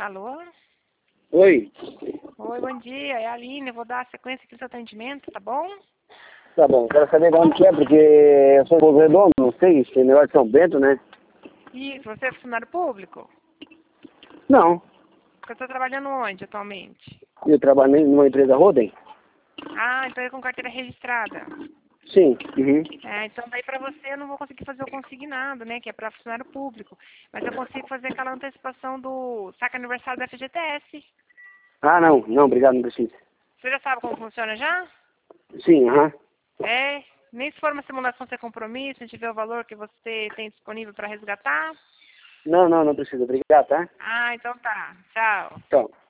Alô? Oi. Oi, bom dia. É a Aline. Eu vou dar a sequência aqui do seu atendimento, tá bom? Tá bom, quero saber de onde que é, porque eu sou do Redondo, não sei, se é melhor de São Bento, né? Isso, você é funcionário público? Não, Você está trabalhando onde atualmente? eu trabalhei numa empresa Roden. Ah, então é com carteira registrada. Sim, uhum. É, então daí pra você eu não vou conseguir fazer o consignado, né? Que é para funcionário público. Mas eu consigo fazer aquela antecipação do saque aniversário da FGTS. Ah, não, obrigado, não preciso. Você já sabe como funciona já? Sim, aham. É. Nem se for uma simulação sem compromisso, a gente vê o valor que você tem disponível para resgatar. Não precisa, obrigado, tá? Ah, então tá. Tchau. Tchau.